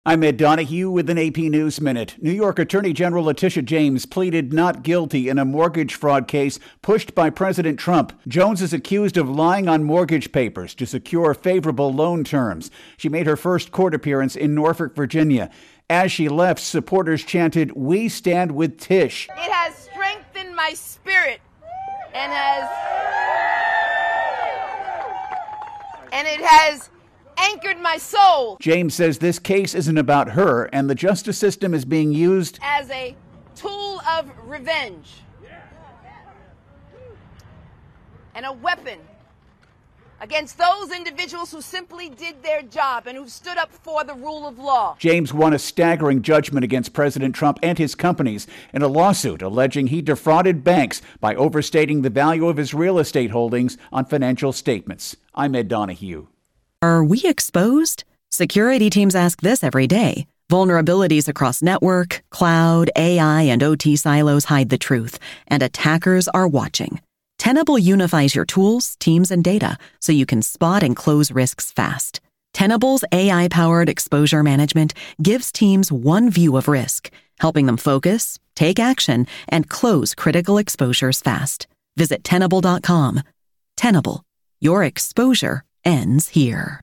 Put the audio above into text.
I'm Ed Donahue with an AP News Minute. New York Attorney General Letitia James pleaded not guilty in a mortgage fraud case pushed by President Trump. Jones is accused of lying on mortgage papers to secure favorable loan terms. She made her first court appearance in Norfolk, Virginia. As she left, supporters chanted, "We stand with Tish." It has strengthened my spirit and it has anchored my soul. James says this case isn't about her, and the justice system is being used as a tool of revenge and a weapon against those individuals who simply did their job and who stood up for the rule of law. James won a staggering judgment against President Trump and his companies in a lawsuit alleging he defrauded banks by overstating the value of his real estate holdings on financial statements. I'm Ed Donahue. Are we exposed? Security teams ask this every day. Vulnerabilities across network, cloud, AI, and OT silos hide the truth, and attackers are watching. Tenable unifies your tools, teams, and data so you can spot and close risks fast. Tenable's AI-powered exposure management gives teams one view of risk, helping them focus, take action, and close critical exposures fast. Visit Tenable.com. Tenable. Your exposure ends here.